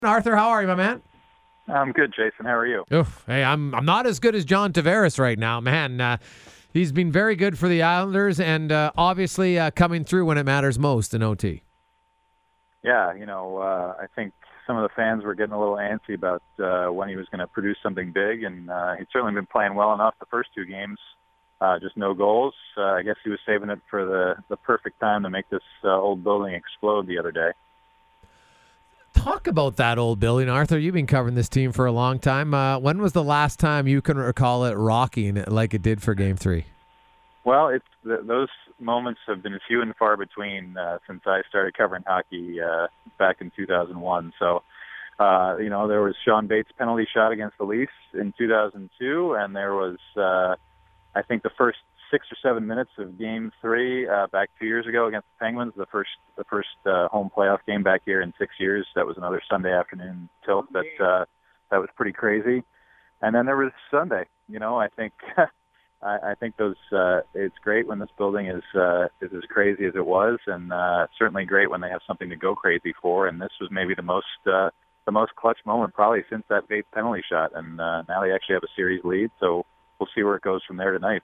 Arthur, how are you, my man? I'm good, Jason. How are you? Oof, hey, I'm not as good as John Tavares right now, man. He's been very good for the Islanders, and obviously coming through when it matters most in OT. Yeah, I think some of the fans were getting a little antsy about when he was going to produce something big, and he's certainly been playing well enough the first two games. Just no goals. I guess he was saving it for the perfect time to make this old building explode the other day. Talk about that old building, Arthur. You've been covering this team for a long time. When was the last time you can recall it rocking like it did for Game 3? Well, those moments have been few and far between since I started covering hockey back in 2001. So, there was Sean Bates' penalty shot against the Leafs in 2002, and there was, I think, the first 6 or 7 minutes of Game 3 back 2 years ago against the Penguins, the first home playoff game back here in 6 years. That was another Sunday afternoon tilt that was pretty crazy. And then there was Sunday. I think I think those it's great when this building is as crazy as it was, and certainly great when they have something to go crazy for. And this was maybe the most clutch moment probably since that Bates penalty shot. And now they actually have a series lead, so we'll see where it goes from there tonight.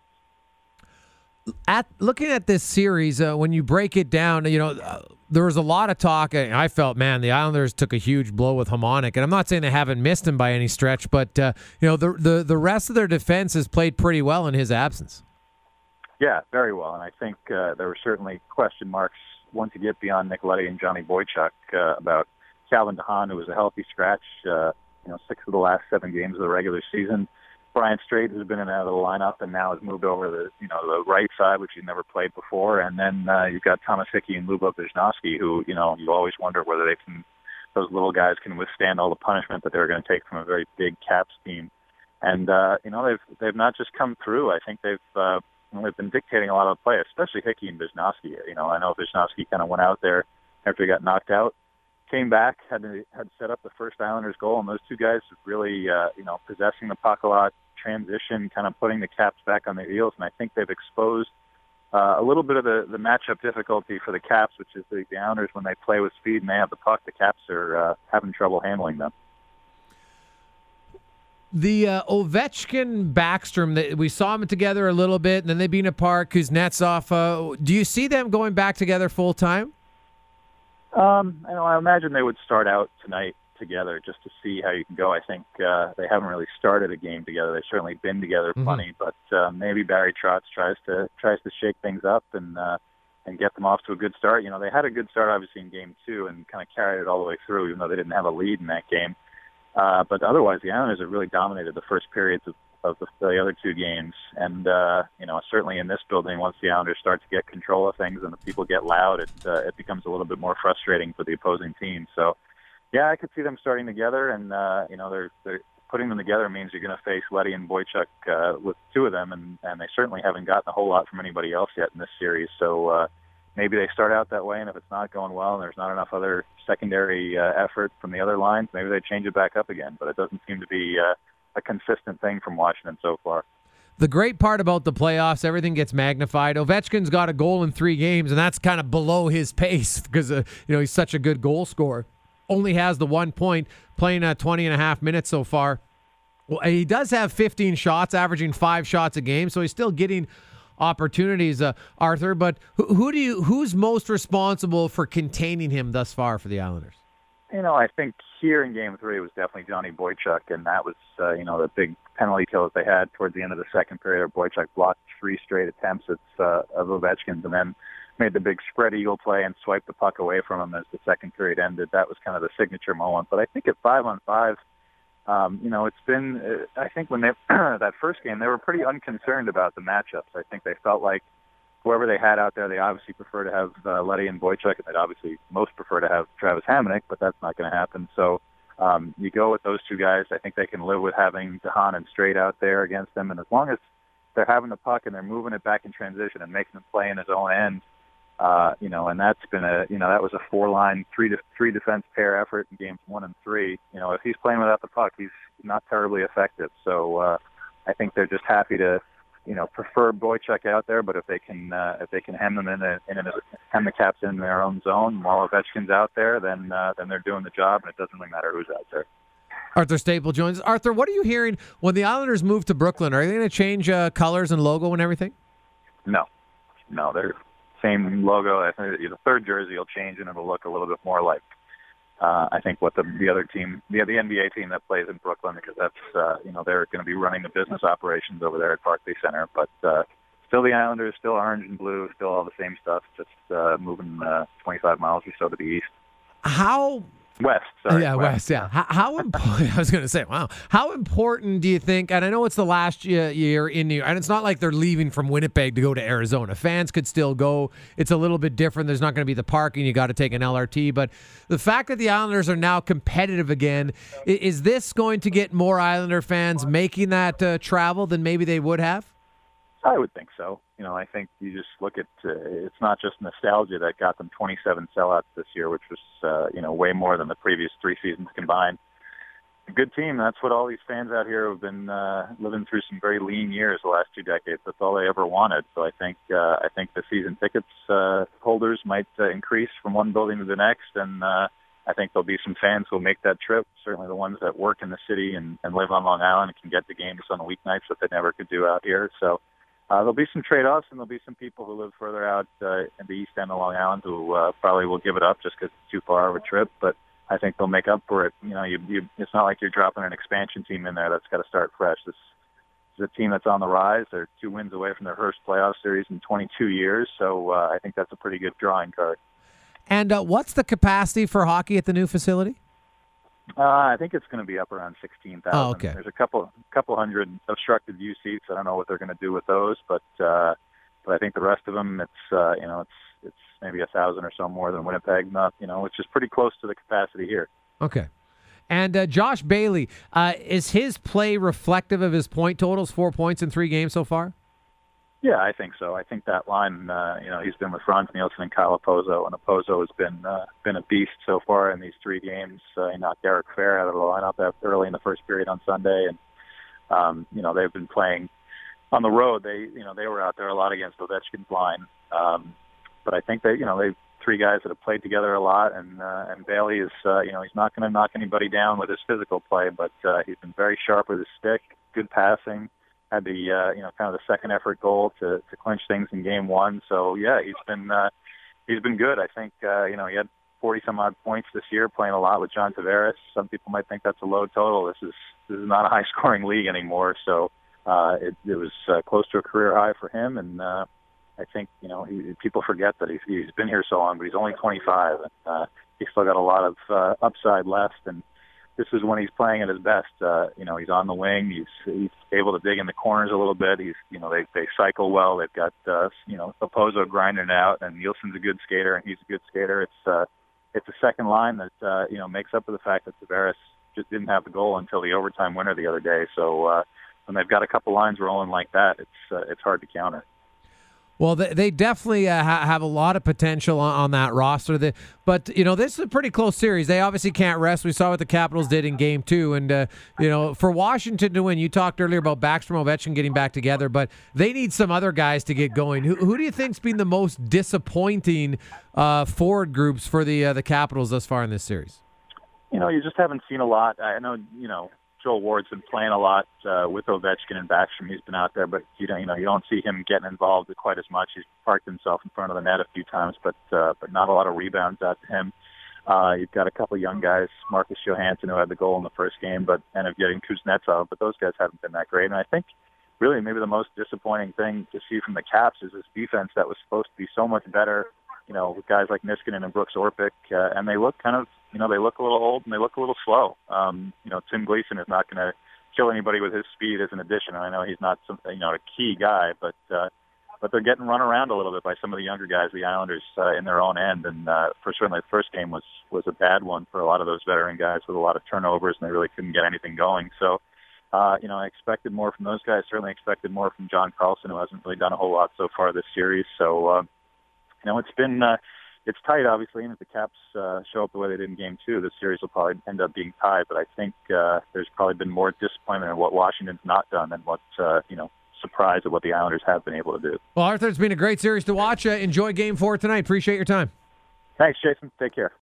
Looking at this series, when you break it down, there was a lot of talk. I felt, man, the Islanders took a huge blow with Hamonic, and I'm not saying they haven't missed him by any stretch, but the rest of their defense has played pretty well in his absence. Yeah, very well, and I think there were certainly question marks once you get beyond Nick Leddy and Johnny Boychuk about Calvin DeHaan, who was a healthy scratch, 6 of the last 7 games of the regular season. Brian Straight, who's been in and out of the lineup and now has moved over to the right side, which he'd never played before. And then you've got Thomas Hickey and Lubo Veznovsky, who, you always wonder whether those little guys can withstand all the punishment that they're going to take from a very big Caps team. And, they've not just come through. I think they've been dictating a lot of the play, especially Hickey and Veznovsky. I know Veznovsky kind of went out there after he got knocked out, came back, had set up the first Islanders goal, and those two guys really, possessing the puck a lot, transition, kind of putting the Caps back on their heels, and I think they've exposed a little bit of the matchup difficulty for the Caps, which is the Islanders when they play with speed and they have the puck, the Caps are having trouble handling them. The Ovechkin Backstrom, we saw them together a little bit, and then they've been apart. Kuznetsov. Do you see them going back together full time? I imagine they would start out tonight together just to see how you can go. I think they haven't really started a game together. They've certainly been together plenty, but maybe Barry Trotz tries to shake things up and get them off to a good start. They had a good start obviously in Game 2 and kind of carried it all the way through, even though they didn't have a lead in that game. But otherwise, the Islanders have really dominated the first periods of the other two games. And, certainly in this building, once the Islanders start to get control of things and the people get loud, it becomes a little bit more frustrating for the opposing team. So, yeah, I could see them starting together, and, they're putting them together means you're going to face Leddy and Boychuk with two of them, and they certainly haven't gotten a whole lot from anybody else yet in this series. So maybe they start out that way, and if it's not going well and there's not enough other secondary effort from the other lines, maybe they change it back up again. But it doesn't seem to be a consistent thing from Washington so far. The great part about the playoffs, everything gets magnified. Ovechkin's got a goal in 3 games, and that's kind of below his pace because he's such a good goal scorer. Only has the 1 point, playing 20 and a half minutes so far. Well, he does have 15 shots, averaging 5 shots a game, so he's still getting opportunities, Arthur. But who's most responsible for containing him thus far for the Islanders? I think here in Game 3 it was definitely Johnny Boychuk, and that was, the big penalty kill that they had towards the end of the second period. Boychuk blocked 3 straight attempts of Ovechkin's and then made the big spread eagle play and swiped the puck away from him as the second period ended. That was kind of the signature moment. But I think at 5-on-5, it's been, I think when they that first game, they were pretty unconcerned about the matchups. I think they felt like whoever they had out there, they obviously prefer to have Leddy and Boychuk, and they'd obviously most prefer to have Travis Hamonic, but that's not going to happen. So you go with those two guys. I think they can live with having DeHaan and Straight out there against them, and as long as they're having the puck and they're moving it back in transition and making them play in his own end, and that's been that was a 4-line, three defense pair effort in games 1 and 3. If he's playing without the puck, he's not terribly effective. So I think they're just happy to prefer Boychuk out there, but if they can hem them hem the Caps in their own zone while Ovechkin's out there, then they're doing the job, and it doesn't really matter who's out there. Arthur Staple joins us. Arthur, what are you hearing when the Islanders move to Brooklyn? Are they going to change colors and logo and everything? No, they're same logo. I think the third jersey will change, and it'll look a little bit more like I think what the other team, the NBA team that plays in Brooklyn, because that's they're going to be running the business operations over there at Barclays Center. But still, the Islanders, still orange and blue, still all the same stuff, just moving 25 miles or so to the east. How? West, sorry. Yeah, West, yeah. How important, I was going to say, wow. How important do you think, and I know it's the last year in New York, and it's not like they're leaving from Winnipeg to go to Arizona. Fans could still go. It's a little bit different. There's not going to be the parking. You got to take an LRT. But the fact that the Islanders are now competitive again, is this going to get more Islander fans making that travel than maybe they would have? I would think so. I think you just look at it's not just nostalgia that got them 27 sellouts this year, which was way more than the previous 3 seasons combined. A good team. That's what all these fans out here have been living through some very lean years the last 2 decades. That's all they ever wanted. So I think the season tickets holders might increase from one building to the next, and I think there'll be some fans who'll make that trip. Certainly the ones that work in the city and live on Long Island and can get the games on the weeknights that they never could do out here. So. There'll be some trade-offs, and there'll be some people who live further out in the east end of Long Island who probably will give it up just because it's too far of a trip. But I think they'll make up for it. It's not like you're dropping an expansion team in there that's got to start fresh. This is a team that's on the rise. They're 2 wins away from their first playoff series in 22 years, so I think that's a pretty good drawing card. And what's the capacity for hockey at the new facility? I think it's going to be up around 16,000. Oh, okay. There's a couple hundred obstructed view seats. I don't know what they're going to do with those, but I think the rest of them, it's maybe 1,000 or so more than Winnipeg. Which is pretty close to the capacity here. Okay. And Josh Bailey, is his play reflective of his point totals? 4 points in 3 games so far. Yeah, I think so. I think that line, he's been with Frans Nielsen and Kyle Opozo, and Opozo has been a beast so far in these 3 games. He knocked Derek Fair out of the lineup early in the first period on Sunday, and they've been playing on the road. They were out there a lot against Ovechkin's line, but I think they've 3 guys that have played together a lot, and Bailey is he's not going to knock anybody down with his physical play, but he's been very sharp with his stick, good passing. Had the kind of the second effort goal to clinch things in game 1. So yeah, he's been good. I think he had 40 some odd points this year, playing a lot with John Tavares. Some people might think that's a low total. This is not a high scoring league anymore. So it was close to a career high for him. And I think people forget that he's been here so long, but he's only 25, and he's still got a lot of upside left. And this is when he's playing at his best. He's on the wing. He's able to dig in the corners a little bit. They cycle well. They've got Opozo grinding out, and Nielsen's a good skater, and he's a good skater. It's a second line that makes up for the fact that Tavares just didn't have the goal until the overtime winner the other day. So when they've got a couple lines rolling like that, it's hard to counter. Well, they definitely have a lot of potential on that roster. But, this is a pretty close series. They obviously can't rest. We saw what the Capitals did in Game 2. And, for Washington to win, you talked earlier about Backstrom, Ovechkin getting back together, but they need some other guys to get going. Who do you think's been the most disappointing forward groups for the Capitals thus far in this series? You just haven't seen a lot. I know, Joel Ward's been playing a lot with Ovechkin and Backstrom. He's been out there, but you don't see him getting involved quite as much. He's parked himself in front of the net a few times, but not a lot of rebounds out to him. You've got a couple of young guys, Marcus Johansson, who had the goal in the first game, but ended up getting Kuznetsov. But those guys haven't been that great. And I think really maybe the most disappointing thing to see from the Caps is this defense that was supposed to be so much better. With guys like Niskanen and Brooks Orpik, and they look kind of, they look a little old and they look a little slow. Tim Gleason is not going to kill anybody with his speed as an addition. And I know he's not a key guy, but they're getting run around a little bit by some of the younger guys, the Islanders, in their own end. And certainly the first game was a bad one for a lot of those veteran guys with a lot of turnovers, and they really couldn't get anything going. So, I expected more from those guys. Certainly expected more from John Carlson, who hasn't really done a whole lot so far this series. So, it's tight, obviously, and if the Caps show up the way they did in Game 2, the series will probably end up being tied. But I think there's probably been more disappointment in what Washington's not done than what surprised at what the Islanders have been able to do. Well, Arthur, it's been a great series to watch. Enjoy Game 4 tonight. Appreciate your time. Thanks, Jason. Take care.